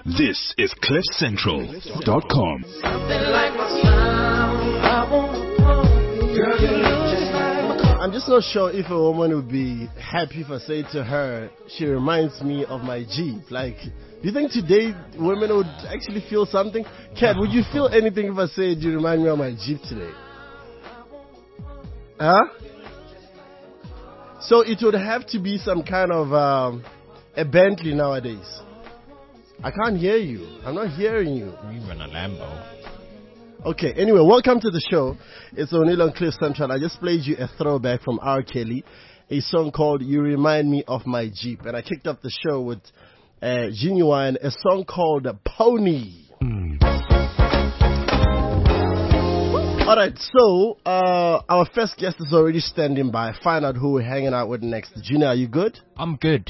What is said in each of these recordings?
This is CliffCentral.com. I'm just not sure if a woman would be happy if I say to her, she reminds me of my Jeep. Like, do you think today women would actually feel something? Kat, would you feel anything if I said you remind me of my Jeep today? Huh? So it would have to be some kind of a Bentley nowadays. I can't hear you. I'm not hearing you. Even a Lambo. Okay, anyway, welcome to the show. It's O'Neill on Cliff Central. I just played you a throwback from R. Kelly, a song called You Remind Me of My Jeep. And I kicked off the show with Genuine, a song called Pony. All right, so our first guest is already standing by. Find out who we're hanging out with next. Gina, are you good? I'm good.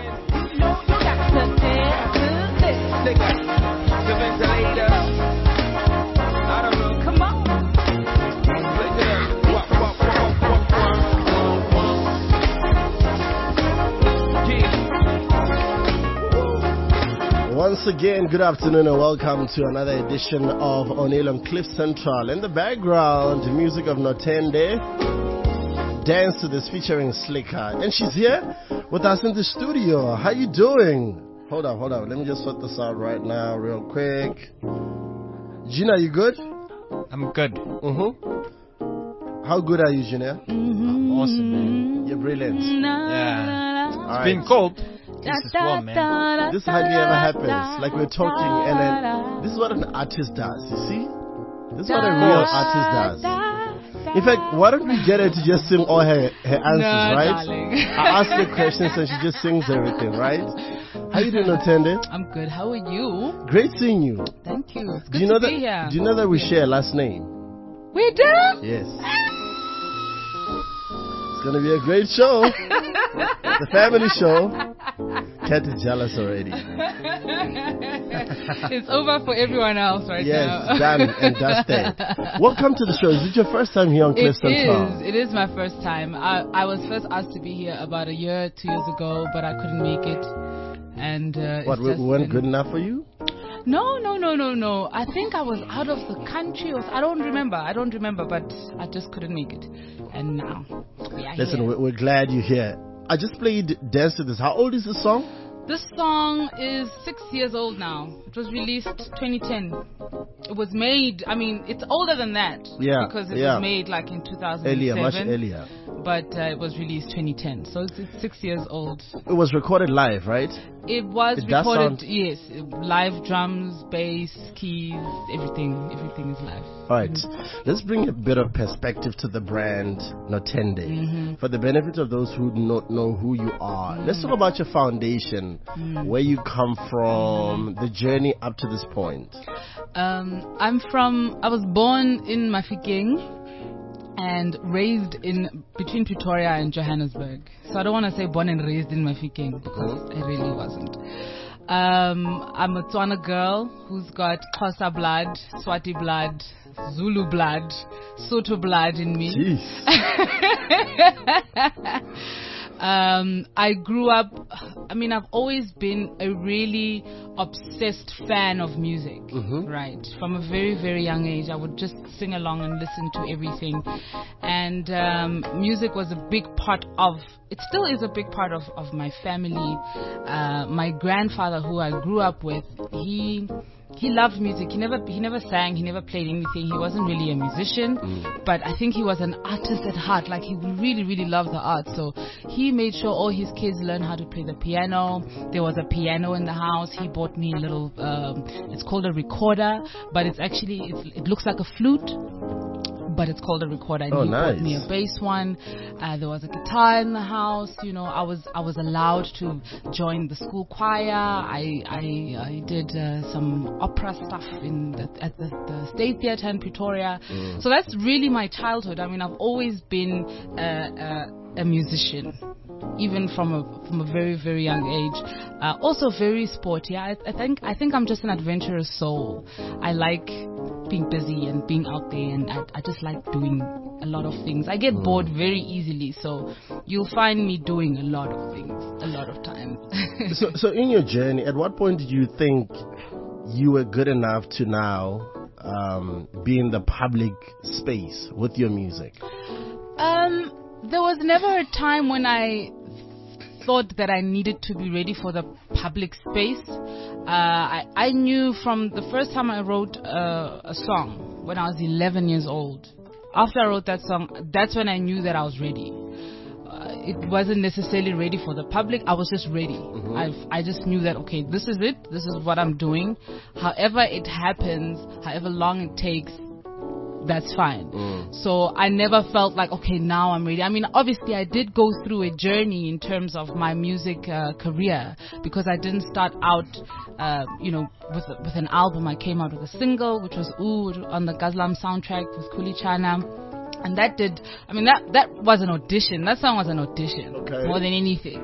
Once again, good afternoon and welcome to another edition of O'Neill on Cliff Central. In the background, music of Notende, Dance to This featuring Slicker. And she's here with us in the studio. How you doing? Hold on. Let me just sort this out right now real quick. Gina, you good? I'm good. How good are you, Gina? Awesome, man. You're brilliant. Yeah. All It's been cold. This is warm, man. This hardly ever happens. Like we're talking and then this is what an artist does, you see? This is what a real artist does. In fact, why don't we get her to just sing all her answers, right? Darling. I ask her questions and she just sings everything, right? How you doing, Otende? I'm good. How are you? Great seeing you. Thank you. It's Do good you know to that? be here. Do you know that we share a last name? We do? Yes. It's gonna be a great show. It's a family show. Kat is jealous already. It's over for everyone else right now. Yes, done and dusted. Welcome to the show. Is it your first time here on Cliff Central? It is my first time. I was first asked to be here about 2 years ago, but I couldn't make it. And What, we weren't good enough for you? No. I think I was out of the country. I don't remember, but I just couldn't make it. And now we are Listen, here. we're glad you're here. I just played Dance to This. How old is this song? This song is 6 years old now. It was released 2010. It was made, it's older than that. Yeah, Because it yeah. was made like in 2007. Much earlier. But it was released 2010. So it's 6 years old. It was recorded live, right? It was It does recorded, sound- yes. Live drums, bass, keys, everything is live. All right. Let's bring a bit of perspective to the brand Notende. For the benefit of those who do not know who you are, let's talk about your foundation, where you come from, the journey up to this point. I was born in Mafikeng and raised in between Pretoria and Johannesburg. So I don't want to say born and raised in Mafikeng because I really wasn't. I'm a Tswana girl who's got Xhosa blood, Swati blood, Zulu blood, Sotho blood in me. Jeez. I grew up, I've always been a really obsessed fan of music, right? From a very, very young age, I would just sing along and listen to everything. And music was a big part it still is a big part of my family. My grandfather, who I grew up with, he loved music. He never sang. He never played anything. He wasn't really a musician, but I think he was an artist at heart. Like, he really, really loved the art. So he made sure all his kids learned how to play the piano. There was a piano in the house. He bought me a little, it's called a recorder, but it looks like a flute, but it's called a recorder. And he bought me a bass one. There was a guitar in the house. I was allowed to join the school choir. I did some opera stuff at the State Theatre in Pretoria. So that's really my childhood. I've always been a musician, even from a very, very young age. Also very sporty. I think I'm just an adventurous soul. I like being busy and being out there, and I just like doing a lot of things. I get bored very easily, so you'll find me doing a lot of things a lot of times. So in your journey, at what point did you think you were good enough to now be in the public space with your music? There was never a time when I thought that I needed to be ready for the public space. I knew from the first time I wrote a song when I was 11 years old. After I wrote that song, that's when I knew that I was ready. It wasn't necessarily ready for the public. I was just ready. I just knew that, okay, this is it. This is what I'm doing. However it happens, however long it takes, that's fine. So I never felt like, okay, now I'm ready. I mean, obviously I did go through a journey in terms of my music career, because I didn't start out, with an album. I came out with a single, which was Ooh, on the Gazlam soundtrack with Kuli Chana. And that was an audition. That song was an audition, more than anything,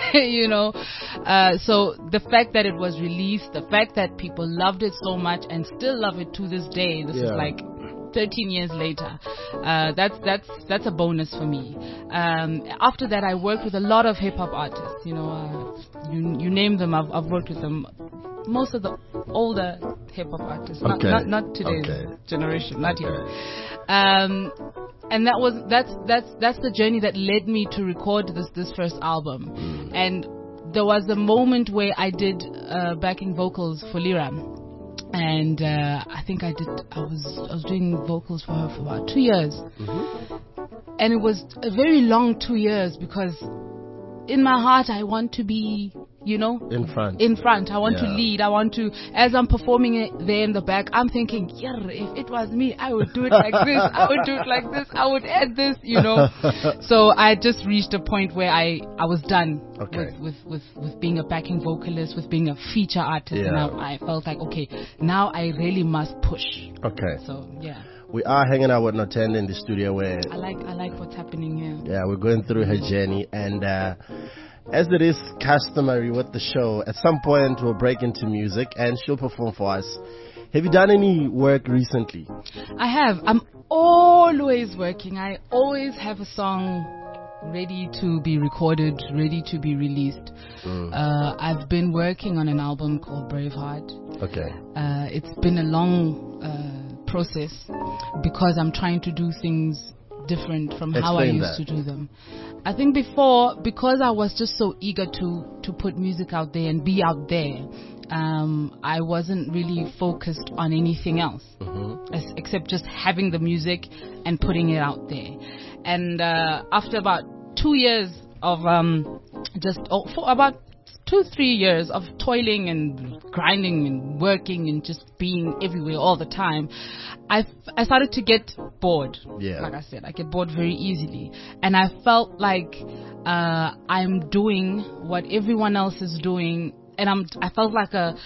So the fact that it was released, the fact that people loved it so much and still love it to this day, this is like 13 years later, that's a bonus for me. After that, I worked with a lot of hip hop artists. You name them, I've worked with them. Most of the older hip hop artists, not today's generation, not here. And that's the journey that led me to record this first album. And there was a moment where I did backing vocals for Lira. And I think I was doing vocals for her for about 2 years. And it was a very long 2 years, because in my heart I want to be, in front. I want to lead. I want to, as I'm performing it there in the back, I'm thinking, if it was me, I would do it like this. I would do it like this. I would add this, So I just reached a point where I was done with being a backing vocalist, with being a feature artist. And I felt like, okay, now I really must push. Okay. So, yeah. We are hanging out with Nothende in the studio where I like what's happening here. Yeah, we're going through her journey, and as it is customary with the show, at some point we'll break into music and she'll perform for us. Have you done any work recently? I have. I'm always working. I always have a song ready to be recorded, ready to be released. I've been working on an album called Braveheart. Okay. It's been a long process, because I'm trying to do things different from how I used to do them. I think before, because I was just so eager to put music out there and be out there, I wasn't really focused on anything else except just having the music and putting it out there. And after about 2 years of for about 2-3 years of toiling and grinding and working and just being everywhere all the time, I started to get bored. Like I said, I get bored very easily, and I felt like I'm doing what everyone else is doing, and I felt like a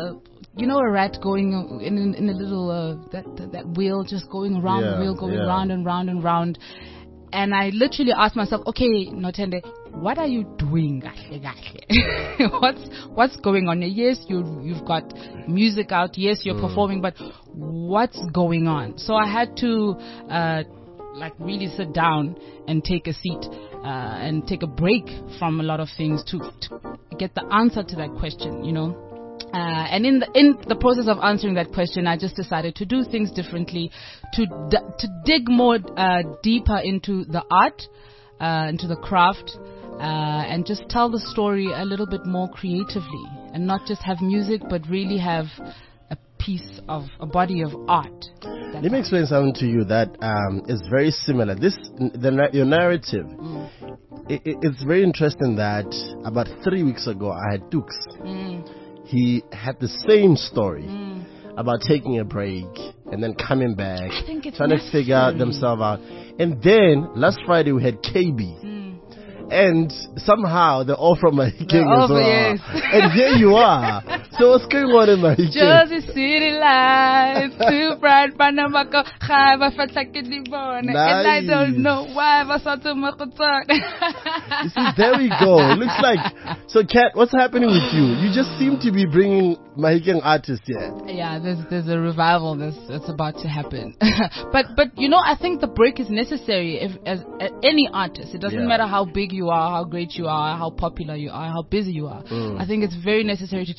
rat going in a little that wheel, just going around the wheel, going round and round and round. And I literally asked myself, okay, Nothende, what are you doing? What's going on? Yes, you've got music out. Yes, you're performing, but what's going on? So I had to really sit down and take a seat and take a break from a lot of things to get the answer to that question, And in the process of answering that question, I just decided to do things differently, to dig more deeper into the art, into the craft, and just tell the story a little bit more creatively, and not just have music, but really have a body of art. Let me explain something to you that is very similar. Your narrative. It's very interesting that about 3 weeks ago I had Dukes. He had the same story about taking a break and then coming back, trying to figure themselves out. And then last Friday we had KB. And somehow they're all from Mahikeng as well. Yes. And here you are. So what's going on in Mahikeng? Jersey City lights, too bright, Panamako, and I don't know why I was You see, there we go. It looks like. So, Kat, what's happening with you? You just seem to be bringing Mahikeng artists here. Yeah, there's a revival that's about to happen. but I think the break is necessary as any artist. It doesn't matter how big you are, how great you are, how popular you are, how busy you are. I think it's very necessary to take a break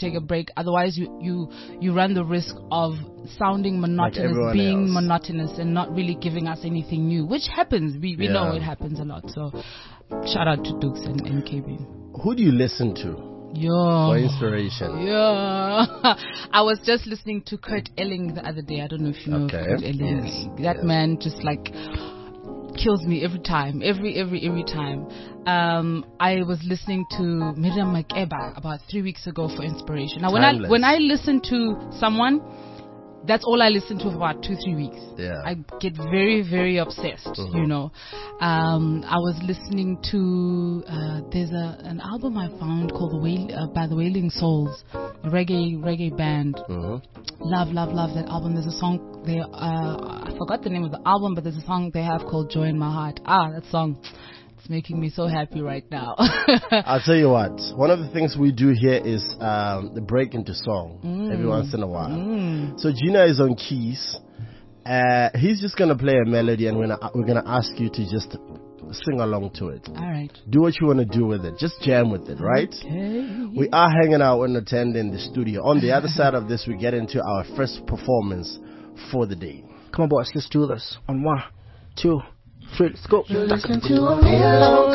music. Otherwise, you run the risk of sounding monotonous, everyone being else. monotonous, and not really giving us anything new, which happens. We know it happens a lot. So, shout out to Dukes and KB. Who do you listen to for inspiration? Yeah. I was just listening to Kurt Elling the other day. I don't know if you know Kurt Elling. Yes. That man just like kills me every time. Every time. I was listening to Miriam Makeba about 3 weeks ago for inspiration. Now, when I listen to someone, that's all I listen to for about 2-3 weeks. Yeah. I get very, very obsessed, you know. I was listening to, there's an album I found called by the Wailing Souls, a reggae band. Love that album. There's a song there, I forgot the name of the album, but there's a song they have called Joy in My Heart. That song. It's making me so happy right now. I'll tell you what. One of the things we do here is the break into song every once in a while. So Gina is on keys. He's just gonna play a melody, and we're gonna ask you to just sing along to it. All right. Do what you want to do with it. Just jam with it, right? Okay. We are hanging out with Notende in the studio. On the other side of this, we get into our first performance for the day. Come on, boys, let's do this. On 1, 2, 3, let's go. Listen to a real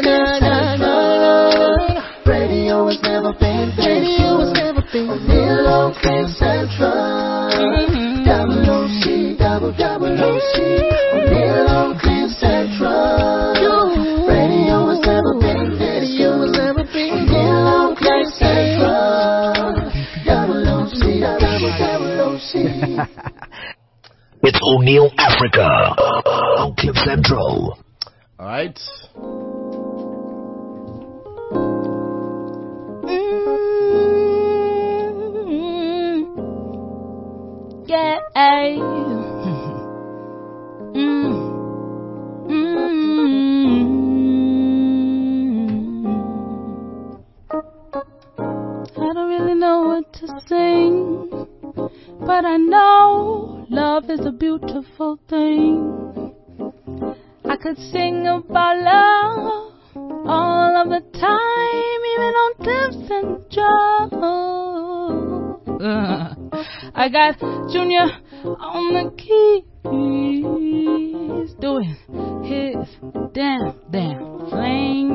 Radio has never been Real Cliff Central. Double OC, double OC. Real Cliff Central. Radio has never been Real Cliff Central. Double OC, double OC. It's O'Neill Africa on Cliff Central. All right. Yeah. I don't really know what to sing, but I know love is a beautiful thing. I could sing about love all of the time, even on tips and jokes. I got Junior on the keys, doing his damn thing.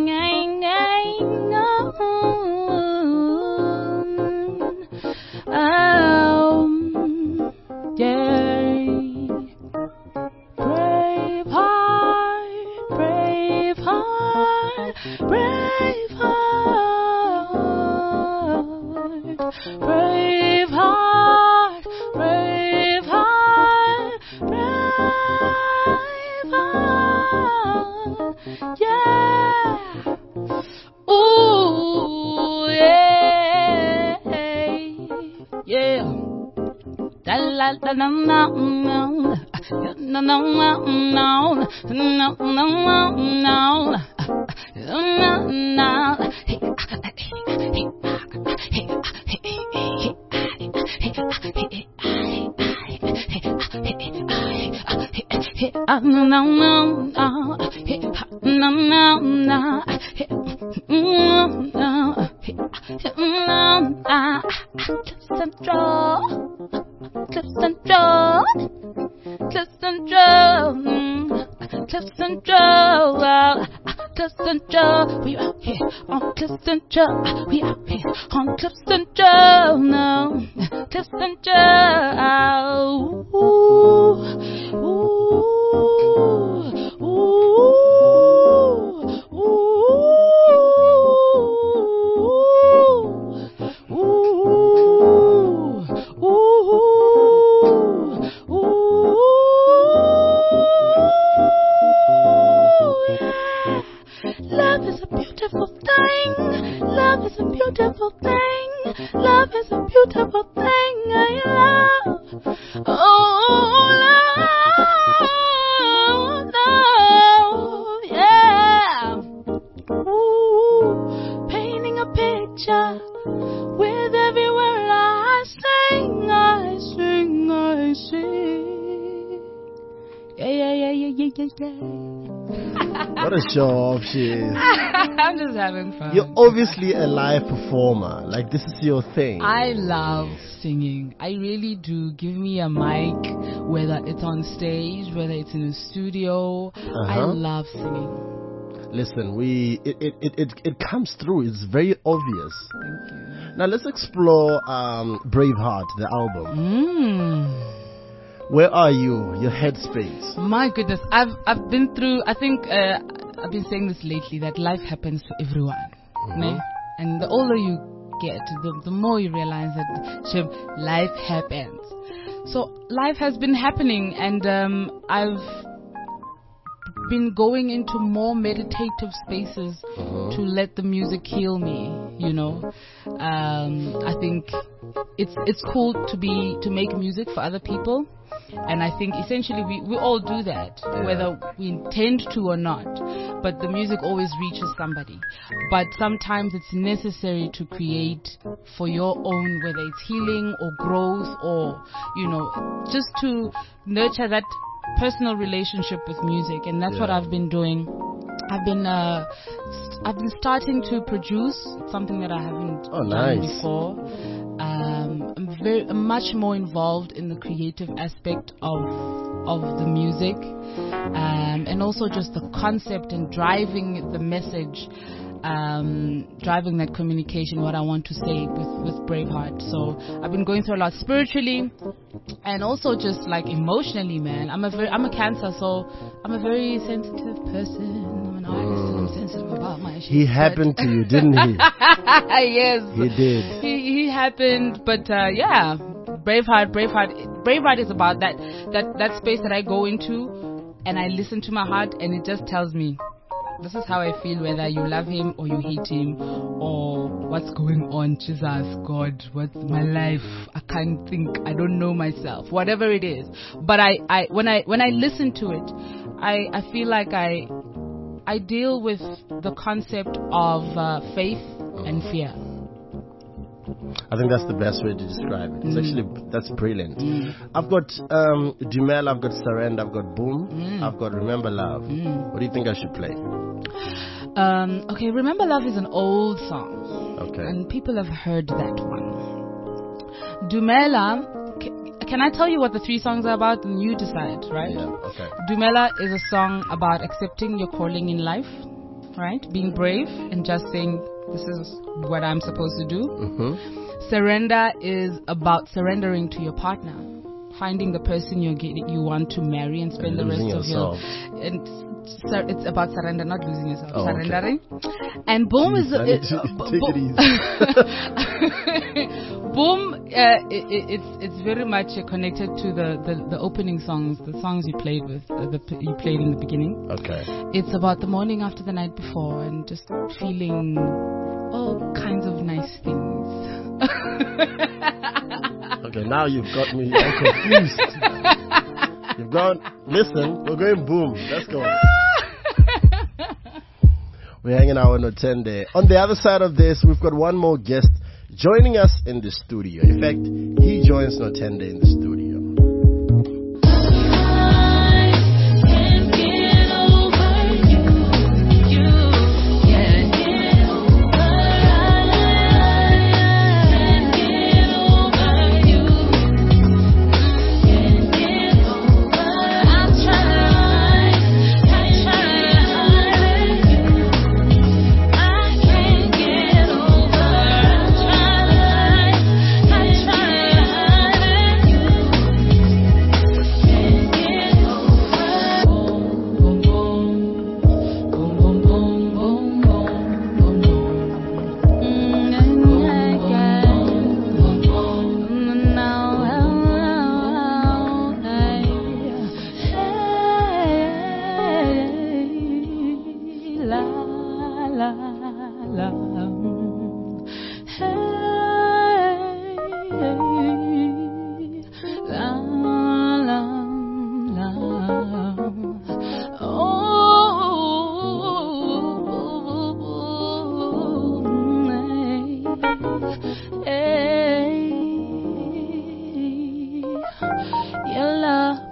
We out here on Cliff Central. We out here on Cliff Central now. Cliff Central. Ooh, ooh, ooh, ooh, ooh, ooh, yeah. Love is a beautiful thing. Love is a beautiful thing. Love is a beautiful thing. I love. strange day. What a show off she is. I'm just having fun. You're obviously a live performer. Like, this is your thing. I love singing. I really do. Give me a mic, whether it's on stage, whether it's in a studio. I love singing. Listen, it comes through. It's very obvious. Thank you. Now let's explore Braveheart, the album. Where are you? Your headspace. My goodness, I've been through. I think I've been saying this lately, that life happens to everyone, né? And the older you get, the more you realize that life happens. So life has been happening, and I've been going into more meditative spaces to let the music heal me. You know, I think it's cool to make music for other people. And I think essentially we all do that, whether we intend to or not. But the music always reaches somebody. But sometimes it's necessary to create for your own, whether it's healing or growth or, you know, just to nurture that personal relationship with music. And that's what I've been doing. I've been starting to produce something that I haven't done before. I'm much more involved in the creative aspect of the music, and also just the concept and driving the message, driving that communication, what I want to say with Braveheart. So I've been going through a lot spiritually, and also just like emotionally, man. I'm a Cancer, so I'm a very sensitive person. I'm an artist, and I'm sensitive about my shit. He happened to you, didn't he? Yes, he did. He happened, but yeah, Braveheart is about that space that I go into, and I listen to my heart, and it just tells me, this is how I feel, whether you love him or you hate him, or what's going on. Jesus, God, what's my life? I can't think. I don't know myself. Whatever it is, but when I listen to it, I feel like I deal with the concept of faith and fear. I think that's the best way to describe it. It's actually, that's brilliant. I've got Dumela, I've got Surrender, I've got Boom, I've got Remember Love. What do you think I should play? Okay, Remember Love is an old song. Okay. And people have heard that one. Dumela, can I tell you what the three songs are about, and you decide, right? Yeah, okay. Dumela is a song about accepting your calling in life, right? Being brave and just saying, this is what I'm supposed to do. Surrender is about surrendering to your partner, finding the person you want to marry and spend the rest of your life. It's about surrender, not losing yourself. Surrendering. Okay. And Boom is take it easy. Boom. It's very much connected to the opening songs, the songs you played with, you played in the beginning. Okay. It's about the morning after the night before, and just feeling all kinds of nice things. Okay, now you've got me all confused. You've gone, listen, we're going Boom. Let's go. We're hanging out with Notende. On the other side of this, we've got one more guest joining us in the studio. In fact, he joins Notende in the studio.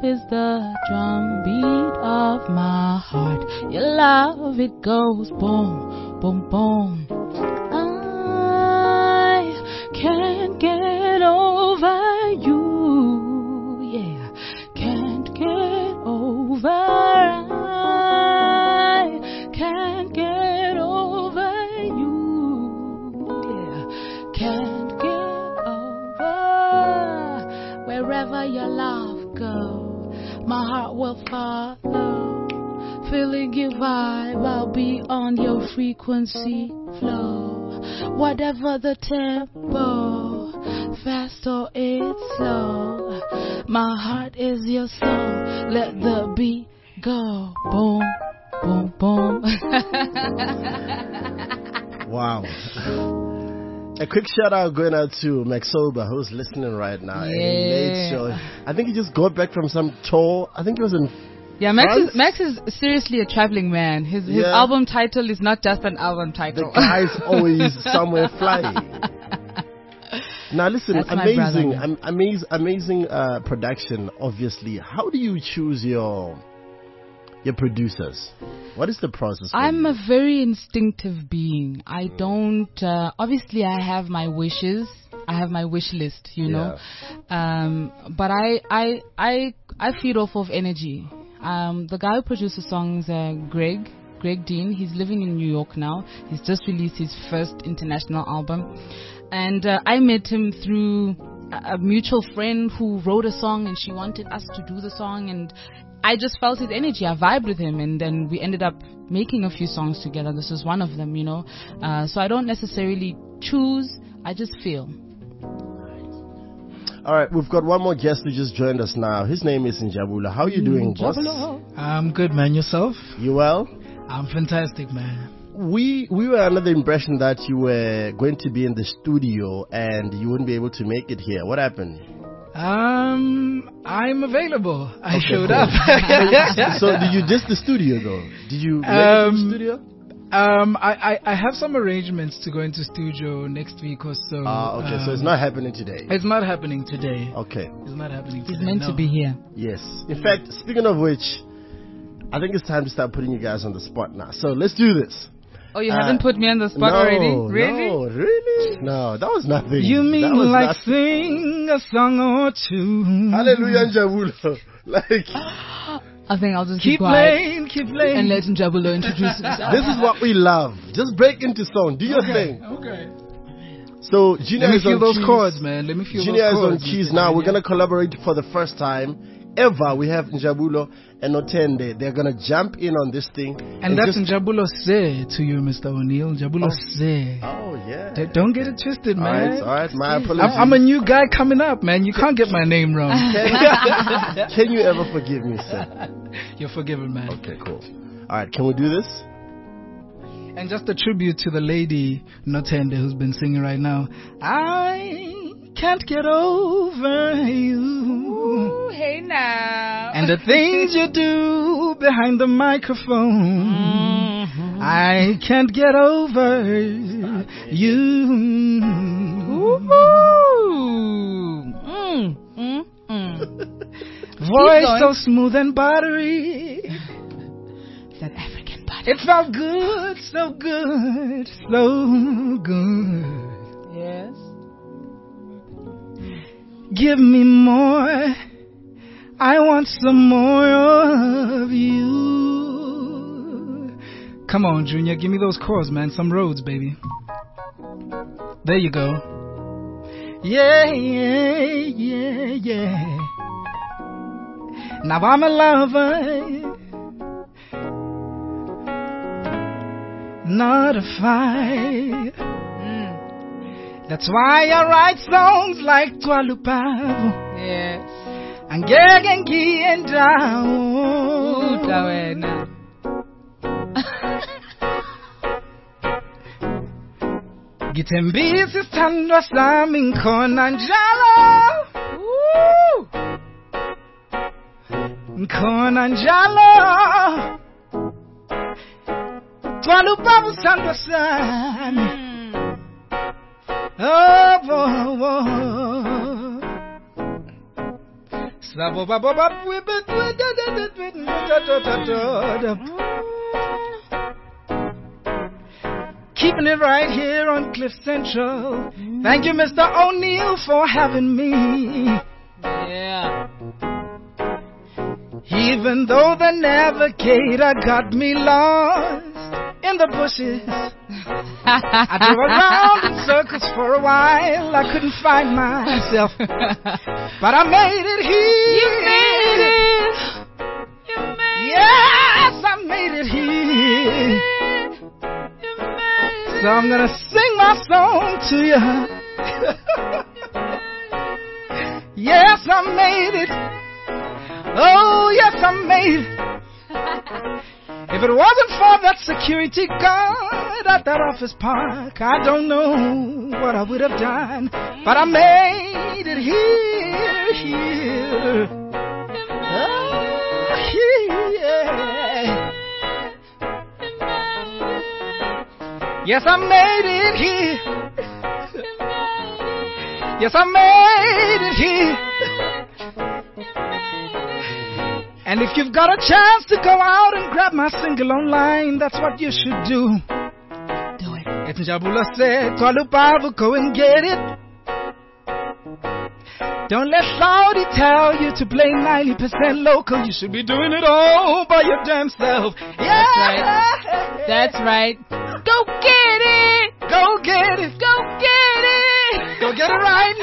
is the drum beat of my heart. Your love, it goes boom, boom, boom. I can't get over you, yeah. Can't get over. I can't get over you, yeah. Can't get over. Wherever your love goes, my heart will follow. Feeling your vibe, I'll be on your frequency flow. Whatever the tempo, fast or it's slow, my heart is your soul. Let the beat go. Boom, boom, boom. Wow. A quick shout out going out to Maxoba, who's listening right now. And he made sure. I think he just got back from some tour. I think he was in Yeah, Max is seriously a traveling man. His Yeah. album title is not just an album the title. guy's always somewhere flying. Now listen, That's my brother, amazing production. Obviously, how do you choose your producers? What is the process? for I'm you? a very instinctive being. I don't. Obviously, I have my wishes. I have my wish list, you know. But I feed off of energy. The guy who produced the songs, Greg Dean. He's living in New York now. He's just released his first international album, and I met him through a mutual friend who wrote a song, and she wanted us to do the song, and I just felt his energy. I vibed with him, and then we ended up making a few songs together. This is one of them, you know. So I don't necessarily choose. I just feel. All right, we've got one more guest who just joined us now. His name is Njabula. How are you doing, boss? I'm good, man. Yourself? You well? I'm fantastic, man. We were under the impression that you were going to be in the studio and you wouldn't be able to make it here. What happened? I'm available. I Okay, showed cool. up. So did you just the studio though? Did you make it to the studio? I have some arrangements to go into studio next week or so. Okay, so it's not happening today. It's not happening today. Okay. It's not happening He's today. meant no. to be here. Yes. In fact, speaking of which, I think it's time to start putting you guys on the spot now. So let's do this. Oh, you haven't put me on the spot no, already? Really? No, really? No, that was nothing. You That mean was like nothing. sing a song or two? Hallelujah, Njabula. Like, I think I'll just Keep be quiet playing, keep playing. and let Njabulo introduce himself. this is what we love. Just break into song. Do your thing. Okay. So, Junior Let me is feel on those keys. chords, man. Let me feel Junior those is on chords. keys Mr. now. We're Junior. going to collaborate for the first time ever. We have Njabulo and Otende. They're going to jump in on this thing. And that's just... Njabulo Se to you, Mr. O'Neill. Njabulo Se. Oh, yeah. Don't get it twisted, man. All right. My apologies. I'm a new guy coming up, man. You can't get my name wrong. Can you ever forgive me, sir? You're forgiven, man. Okay, cool. All right, can we do this? And just a tribute to the lady Notende who's been singing right now. I can't get over you. Ooh, hey now. And the things you do behind the microphone. Mm-hmm. I can't get over you. Voice so smooth and buttery. That African body. It felt good, so good, so good. Yes. Give me more. I want some more of you. Come on, Junior, give me those chords, man. Some roads, baby. There you go. Yeah, yeah, yeah, yeah. Now I'm a lover, not a fight. That's why I write songs like Twalupavu Yes. and Gegengi and Down. Utawena. Gitembisi standwa sami nkona njalo. Nkona njalo. Twalupavu standwa sami. Oh, oh, oh. Keeping it right here on Cliff Central. Thank you, Mr. O'Neill, for having me. Yeah. Even though the navigator got me lost in the bushes, I drove around in circles for a while. I couldn't find myself, but I made it here. You made it. You made it. Yes, I made it here. You made it. So I'm gonna sing my song to you. Yes, I made it. Oh, yes, I made it. If it wasn't for that security guard at that office park, I don't know what I would have done. But I made it here. Oh, yeah. Yes, I made it here. Yes, I made it here. And if you've got a chance to go out and grab my single online, that's what you should do. Do it. It's Njabula said, call up Bible, go and get it. Don't let Saudi tell you to play 90% local. You should be doing it all by your damn self. Yeah. That's right. Go get it. Go get it. Go get it. Go get it right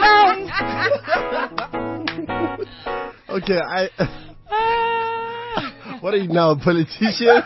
now. Okay, what are you now, a politician?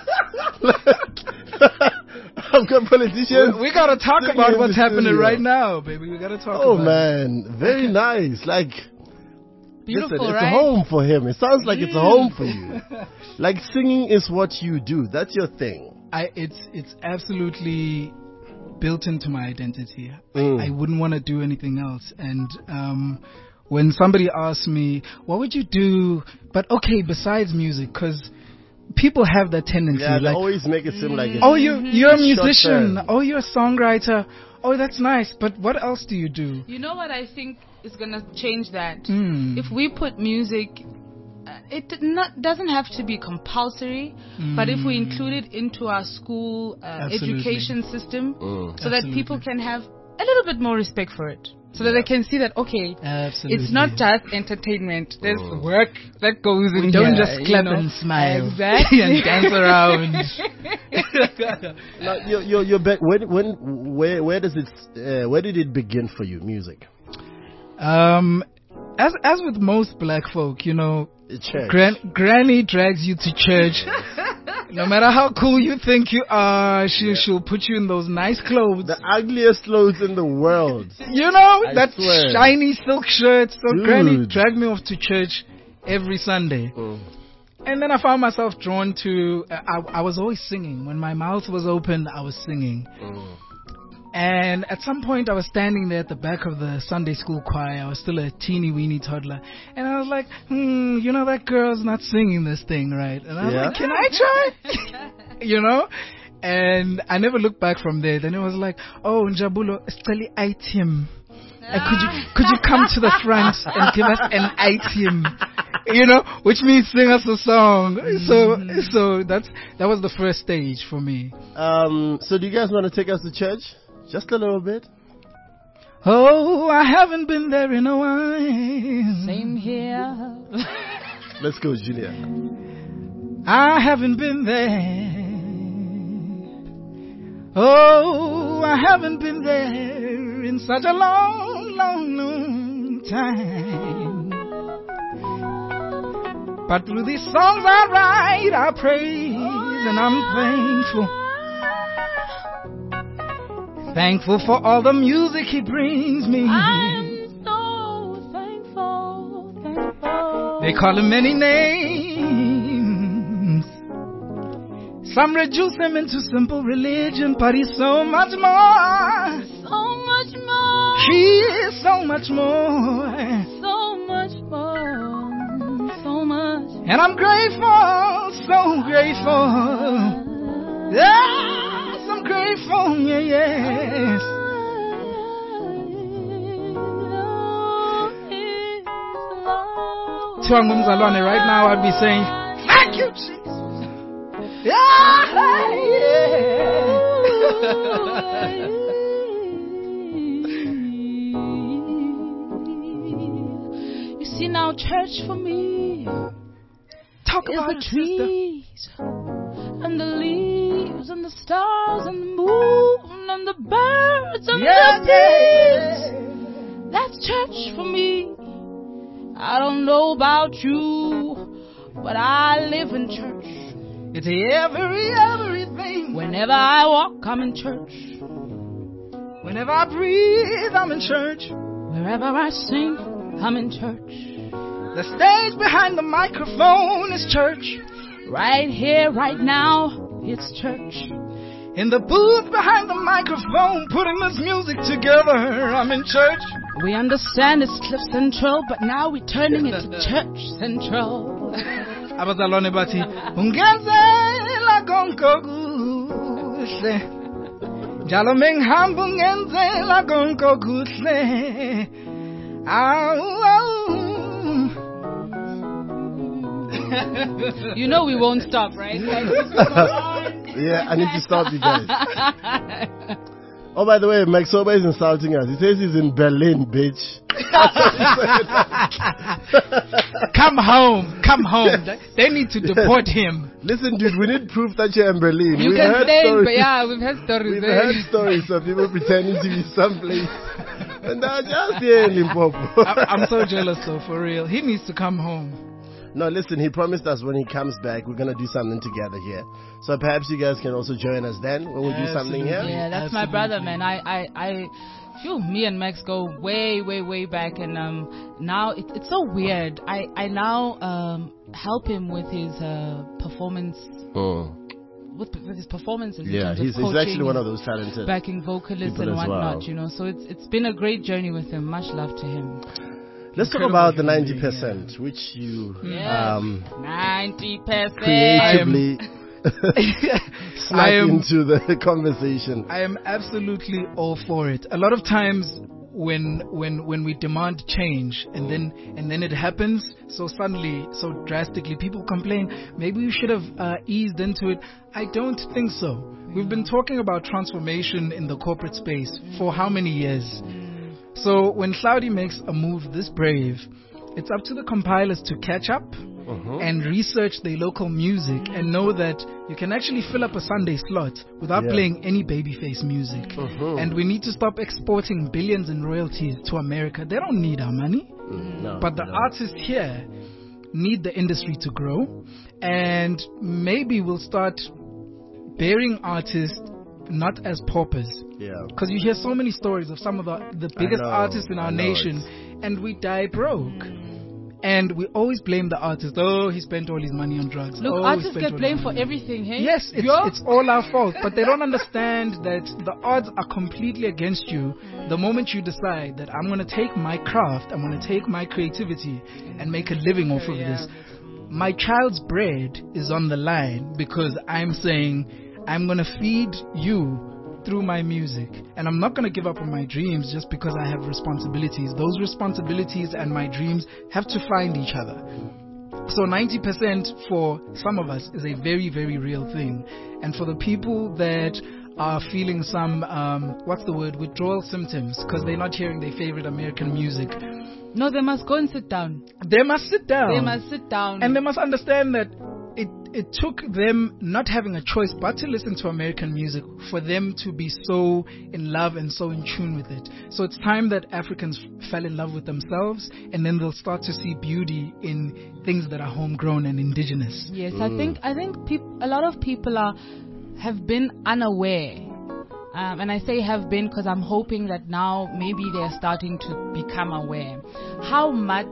I've got politicians. We gotta talk sitting about in what's the happening studio. right now, baby. We gotta talk Oh about it. man, very nice. Like, Beautiful, listen, it's right? a home for him. It sounds like it's a home for you. Like singing is what you do. That's your thing. It's absolutely built into my identity. Mm. I wouldn't want to do anything else. And when somebody asks me, what would you do? But okay, besides music, because people have that tendency. Yeah, they like, always make it seem like it's oh, you're a short musician. term. Oh, you're a songwriter. Oh, that's nice. But what else do you do? You know what I think is going to change that? Mm. If we put music, doesn't have to be compulsory, but if we include it into our school Absolutely. education system, so that Absolutely. people can have a little bit more respect for it. So that they can see that, okay, Absolutely. it's not just entertainment. There's work that goes in. Don't here, just clap you know? and smile. Exactly. And dance around. Now, your back. Where does it? Where did it begin for you? Music. As with most black folk, you know, Church. Granny drags you to church. No matter how cool you think you are, she'll put you in those nice clothes. The ugliest clothes in the world. You know, I that swear. shiny silk shirt. So Dude. Granny dragged me off to church every Sunday. And then I found myself drawn to, I was always singing. When my mouth was open, I was singing. And at some point, I was standing there at the back of the Sunday school choir. I was still a teeny weeny toddler. And I was like, you know, that girl's not singing this thing right. And I was like, can I try? You know? And I never looked back from there. Then it was like, oh, Njabulo, Steli item. Could you come to the front and give us an item? You know, which means sing us a song. So that was the first stage for me. So do you guys want to take us to church? Just a little bit. Oh, I haven't been there in a while. Same here. Let's go, Junior. I haven't been there. Oh, I haven't been there in such a long, long, long time. But through these songs I write, I praise, and I'm thankful. Thankful for all the music he brings me. I'm so thankful. They call him many names. Some reduce him into simple religion, but he's so much more. So much more. He is so much more. So much more. So much. And I'm grateful, so grateful. Yes, I'm grateful, yes. kuthiwa ngumzalwane right now, I'd be saying, thank you, Jesus. Yeah, You see now, church for me Talk is about the it, sister. trees and the leaves and the stars and the moon and the birds and the bees. That's church for me. I don't know about you, but I live in church. It's everything. Whenever I walk, I'm in church. Whenever I breathe, I'm in church. Wherever I sing, I'm in church. The stage behind the microphone is church. Right here, right now, it's church. In the booth behind the microphone, putting this music together, I'm in church. We understand it's Cliff Central, but now we're turning it to Church Central. Abazalwane bathi, ungenzela konke kuhle. Njalo mengihamba ungenzela konke kuhle. You know we won't stop, right? Yeah, I need to stop you guys. Oh, by the way, Max Sober is insulting us. He says he's in Berlin, bitch. Come home. They need to deport him. Listen, dude, we need proof that you're in Berlin. You can stay, but yeah, we've heard stories We've there. heard stories of people pretending to be someplace. And they're just here in Limpopo. I'm so jealous though, for real. He needs to come home. No, listen, he promised us when he comes back, we're going to do something together here. So perhaps you guys can also join us then when we do something here. Yeah, that's my brother, man. Me and Max go way, way, way back, and now it's so weird. I now help him with his performance. With his performances. Yeah, in terms he's of coaching, actually one of those talented backing vocalists people and as whatnot. well. You know, so it's been a great journey with him. Much love to him. Let's talk about the 90%, which you 90%. creatively snuck into the conversation. I am absolutely all for it. A lot of times when we demand change and then it happens so suddenly, so drastically, people complain, maybe we should have eased into it. I don't think so. We've been talking about transformation in the corporate space for how many years? So when Cloudy makes a move this brave, it's up to the compilers to catch up and research their local music and know that you can actually fill up a Sunday slot without playing any babyface music. And we need to stop exporting billions in royalties to America. They don't need our money. But the artists here need the industry to grow, and maybe we'll start bearing artists not as paupers. Because you hear so many stories of some of the biggest artists in our nation, and we die broke. And we always blame the artist. Oh, he spent all his money on drugs. Look, artists get blamed for everything, hey? Yes, it's all our fault. But they don't understand that the odds are completely against you the moment you decide that I'm going to take my craft, I'm going to take my creativity and make a living off of this. My child's bread is on the line because I'm saying I'm going to feed you through my music, and I'm not going to give up on my dreams just because I have responsibilities. Those responsibilities and my dreams have to find each other. So 90% for some of us is a very, very real thing. And for the people that are feeling some, withdrawal symptoms because they're not hearing their favorite American music. No, they must go and sit down. They must sit down. They must sit down. And they must understand that it took them not having a choice but to listen to American music for them to be so in love and so in tune with it. So it's time that Africans fell in love with themselves, and then they'll start to see beauty in things that are homegrown and indigenous. Yes, I think a lot of people have been unaware. And I say have been because I'm hoping that now maybe they're starting to become aware how much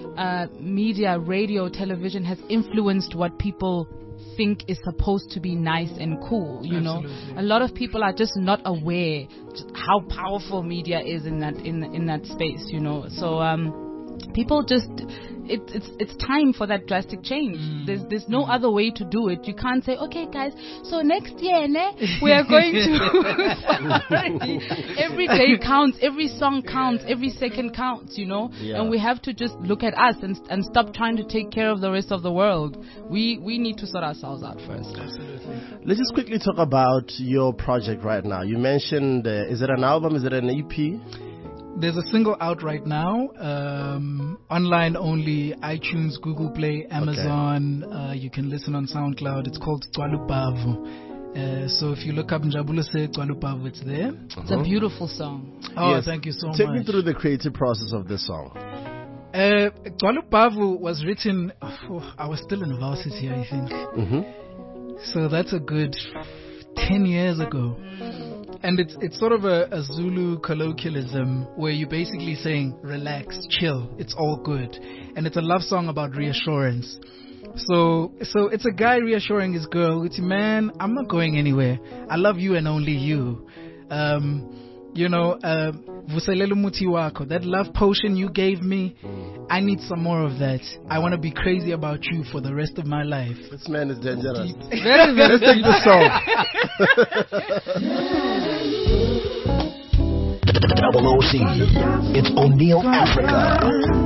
media, radio, television has influenced what people think is supposed to be nice and cool. You know, a lot of people are just not aware just how powerful media is in that space. You know, so people just, it's time for that drastic change. There's no other way to do it. You can't say, okay guys, so next year we are going to Sorry. Every day counts, every song counts, every second counts, you know. Yeah. And we have to just look at us and stop trying to take care of the rest of the world. We need to sort ourselves out first. Absolutely. Let's just quickly talk about your project right now. You mentioned, is it an album? Is it an EP? There's a single out right now, online only, iTunes, Google Play, Amazon. You can listen on SoundCloud. It's called Twalubavu. So if you look up Njabulise Twalubavu, it's there. It's a beautiful song. Oh, Yes. thank you so much. Take me through the creative process of this song. Twalubavu was written, I was still in varsity, I think. So that's a good 10 years ago. And it's sort of a Zulu colloquialism where you're basically saying, relax, chill, it's all good. And it's a love song about reassurance. So it's a guy reassuring his girl, it's, man, I'm not going anywhere. I love you and only you. Vuselelo muti wako, that love potion you gave me, I need some more of that. I want to be crazy about you for the rest of my life. This man is dangerous. Very, very Let's take the song. Double OC. It's O'Neill Africa.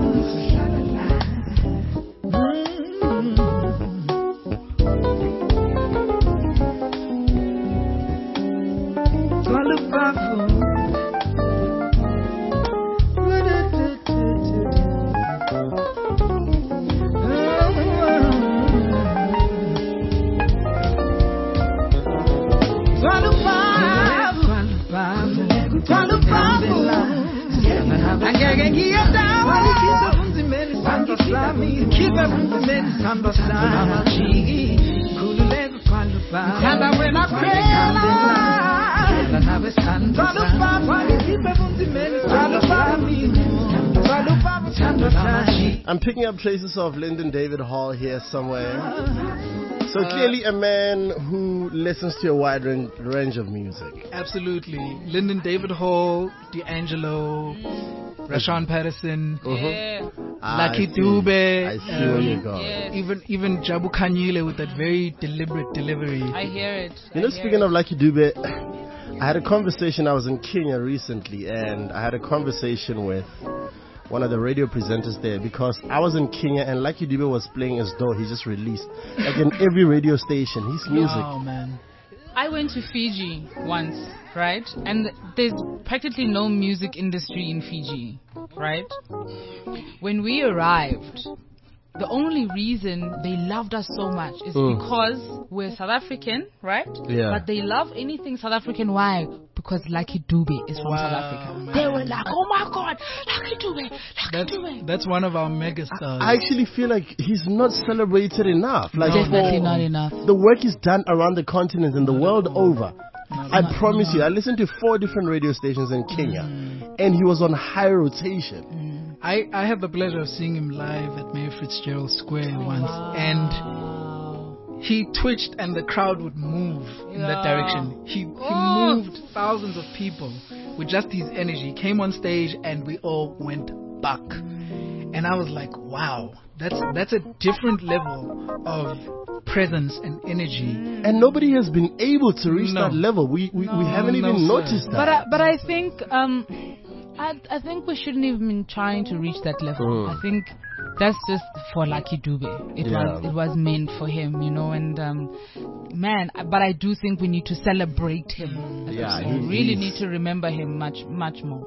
I'm picking up traces of Lyndon David Hall here somewhere. So clearly a man who listens to a wide range of music. Absolutely. Lyndon David Hall, D'Angelo, Rashawn Patterson, Lucky Dube. I see where you're going. Yes. Even Jabu Kanyile with that very deliberate delivery. I hear it. You know, speaking of Lucky Dube, I had a conversation. I was in Kenya recently, and I had a conversation with one of the radio presenters there, because I was in Kenya and Lucky Dube was playing as though he just released, like in every radio station, his music. Oh man. I went to Fiji once, right? And there's practically no music industry in Fiji, right? When we arrived, the only reason they loved us so much is because we're South African, right? Yeah. But they love anything South African. Why? Because Lucky Dube is from South Africa. Man. They were like, oh my God, Lucky Dube, Lucky Dube. That's one of our megastars. I actually feel like he's not celebrated enough. Like Definitely not enough. The work is done around the continent and the world over. I promise you, I listened to 4 different radio stations in Kenya, and he was on high rotation. I had the pleasure of seeing him live at Mayor Fitzgerald Square once, and he twitched and the crowd would move in that direction. He moved thousands of people with just his energy. He came on stage and we all went back. And I was like, wow, that's a different level of presence and energy. And nobody has been able to reach that level. We haven't even noticed that. But I think I think we shouldn't even been trying to reach that level. I think that's just for Lucky Dube. It was meant for him, you know. And but I do think we need to celebrate him. We really need to remember him much more.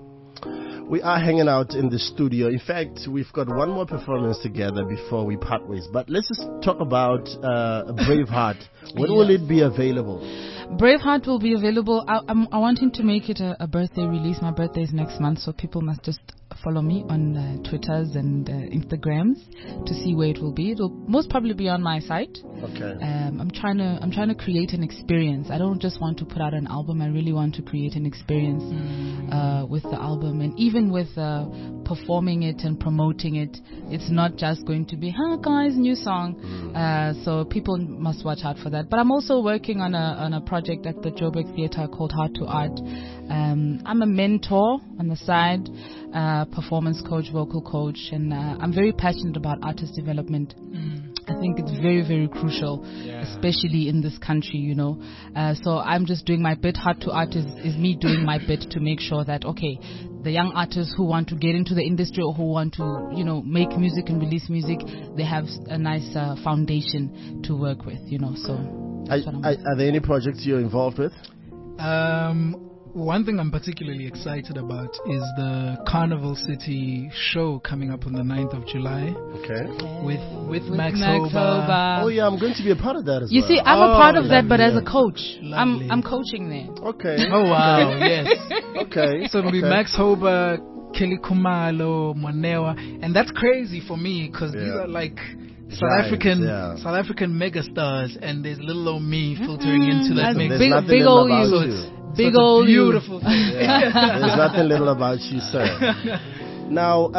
We are hanging out in the studio. In fact, we've got one more performance together before we part ways. But let's just talk about Braveheart. When will it be available? Braveheart will be available. I'm wanting to make it a birthday release. My birthday is next month, so people must just follow me on Twitters and Instagrams to see where it will be. It'll most probably be on my site. Okay. I'm trying to create an experience. I don't just want to put out an album. I really want to create an experience with the album, and even with performing it and promoting it. It's not just going to be, "Hi guys, new song." So people must watch out for that. But I'm also working on a project at the Joburg Theatre called Heart to Art. I'm a mentor on the side, performance coach, vocal coach, and I'm very passionate about artist development. I think it's very, very crucial, especially in this country, you know. So I'm just doing my bit. Heart to Art is me doing my bit to make sure that, okay, the young artists who want to get into the industry or who want to, you know, make music and release music, they have a nice foundation to work with, you know. So that's what I'm doing. Are there any projects you're involved with? One thing I'm particularly excited about is the Carnival City show coming up on the 9th of July. Okay. With Max Hoba. Oh yeah, I'm going to be a part of that as You well. see, I'm a part of that, but as a Lovely. coach. Lovely. I'm coaching there. Okay. Oh wow, yes. Okay. So it'll be Max Hoba, Kelly Kumalo, Monewa, and that's crazy for me because these are like Giants, South African megastars, and there's little old me filtering into that That's mix. There's nothing big little old about you. you. Big Such a old you. beautiful thing. There's nothing little about you, sir. Now,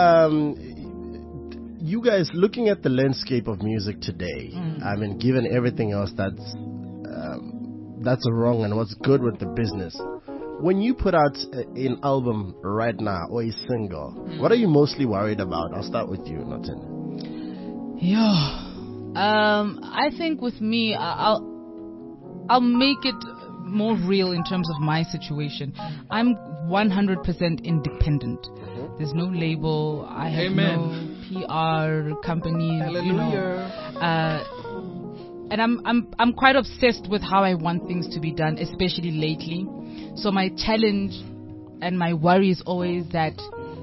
you guys, looking at the landscape of music today, I mean, given everything else that's wrong and what's good with the business, when you put out an album right now or a single, what are you mostly worried about? I'll start with you, Notin. Yeah. I think with me, I'll make it more real in terms of my situation. I'm 100% independent. There's no label. I have no PR company. You know. And I'm quite obsessed with how I want things to be done, especially lately. So my challenge and my worry is always that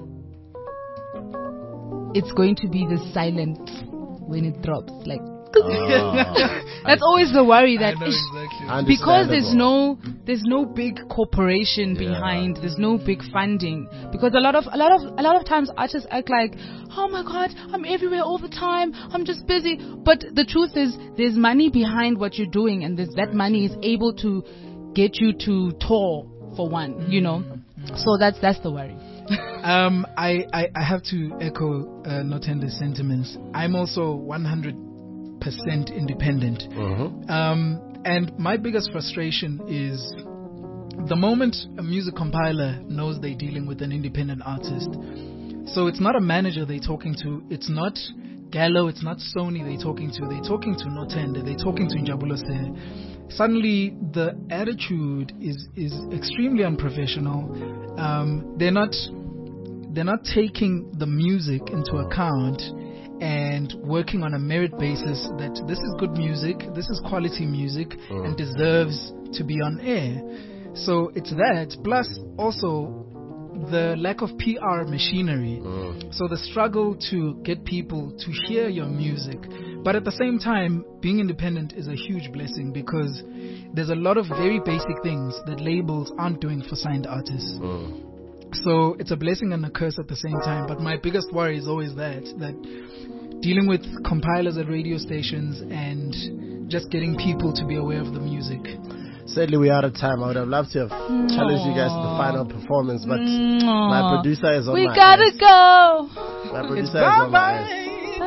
it's going to be the silence when it drops, like. That's always the worry, that because there's no big corporation behind, there's no big funding, because a lot of times artists act like, oh my god, I'm everywhere all the time, I'm just busy, but the truth is there's money behind what you're doing, and that money is able to get you to tour for one, you know. So that's the worry. I have to echo Notende's sentiments. I'm also 100% independent. And my biggest frustration is the moment a music compiler knows they're dealing with an independent artist. So it's not a manager they're talking to, it's not Gallo, it's not Sony they're talking to Notende, they're talking to Njabulo Se. Suddenly the attitude is extremely unprofessional. They're not taking the music into account and working on a merit basis that this is good music, this is quality music, and deserves to be on air. So it's that, plus also the lack of PR machinery. So the struggle to get people to hear your music. But at the same time, being independent is a huge blessing, because there's a lot of very basic things that labels aren't doing for signed artists. So it's a blessing and a curse at the same time. But my biggest worry is always that dealing with compilers at radio stations and just getting people to be aware of the music. Sadly, we're out of time. I would have loved to have challenged you guys to the final performance, but my producer is on my gotta ass. go. My producer is on my ass.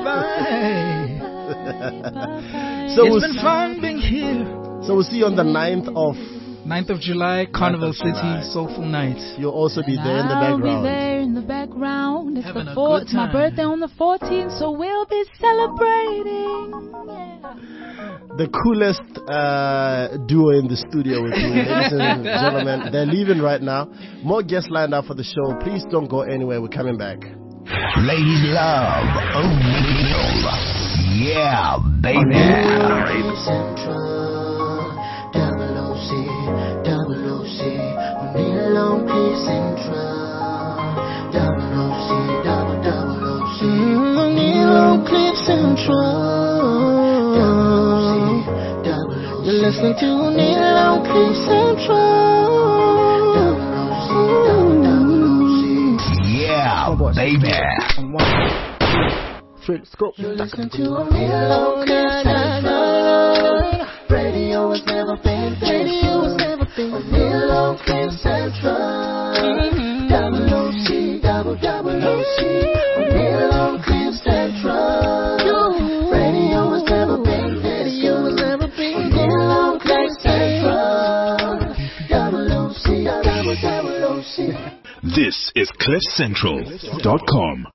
So It's been fun being here. So we'll see you on the 9th of July, Carnival City, July. Soulful Night. You'll also be there in the I'll background. be there in the background. It's Having the a fourth. good It's my time. birthday on the 14th, so we'll be celebrating. Yeah. The coolest duo in the studio with me, ladies and gentlemen. They're leaving right now. More guests lined up for the show. Please don't go anywhere. We're coming back. Ladies love O'Neal. Yeah, baby. Central, double OC, O'Neal on Cliff Central, double OC, double OC, O'Neal on Cliff Central, double OC, you're listening to O'Neal on Cliff Central, double OC, Yeah, baby. 1, 2, 3, let's go. you're listening to O'Neal on Cliff Central. Radio has never been O'Neal on Cliff Central. Double OC, double OC. O'Neal on Cliff Central. Radio has never been this good. O'Neal on Cliff Central. Double OC, double OC. This is CliffCentral.com.